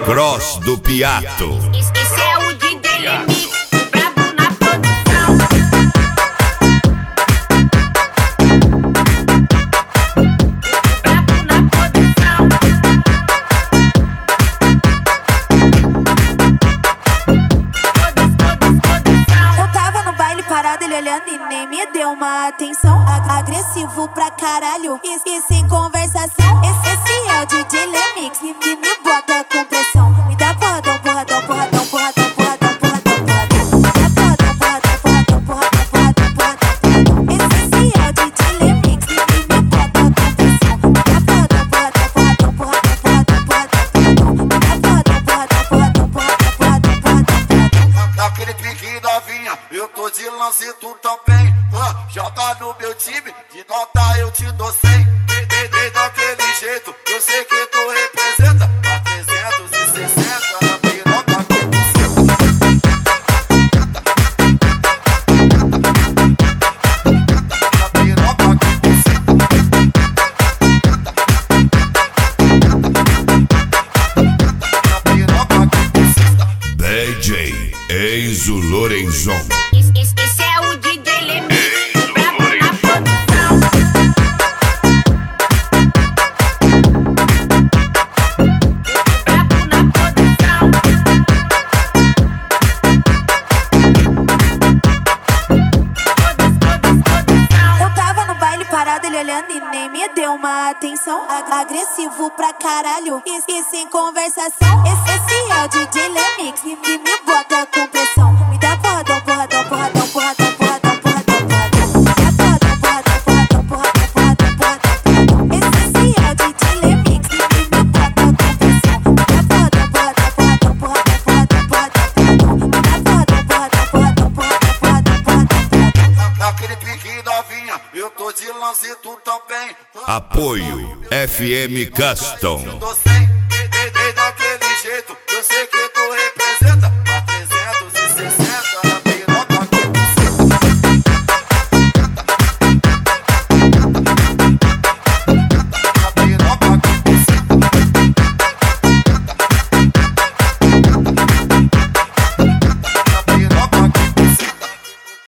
Cross do Piato. Esse é o DJ Lemix, brabo na produção. Brabo na produção. Eu tava no baile parado, ele olhando e nem me deu uma atenção. Agressivo pra caralho e sem conversação. Esse é o DJ Lemix que me bota com pressão. Me dá porradão, porradão, porradão, porradão, porradão, porradão, porradão. Me dá porradão, porradão, porradão, porradão, porradão, porradão. Esse é o DJ Lemix que me bota com pressão. Me dá porradão, porradão, porradão, porradão, porradão, porradão. Me dá porradão, porradão, porradão, porradão, porradão, porradão. Daquele pique novinha, eu tô de lance, tu também. Joga no meu time, de nota eu te dou 100. Daquele jeito, eu sei que tu representa. A 360 na piroca que tu senta. Na piroca que tu senta. Na piroca que tu senta. DJ Enzo Lorenzon. Esse é o DJ Lemix, brabo na produção. Brabo na produção. Eu tava no baile parado, ele olhando e nem me deu uma atenção. Agressivo pra caralho e sem conversação. Esse é o DJ Lemix que me bota com pressão. Me dá porradão, porradão, porradão, porradão, porradão, porradão, porradão. Me dá porradão, porradão, porradão, porradão, porradão, porradão. Esse é o DJ Lemix que me bota com pressão. Me dá porradão, porradão, porradão, porradão, porradão, porradão. Me dá porradão, porradão, porradão, porradão, porradão, porradão. Daquele pique novinha, eu tô de lance, tu também. Apoio FM Custom. Tô sem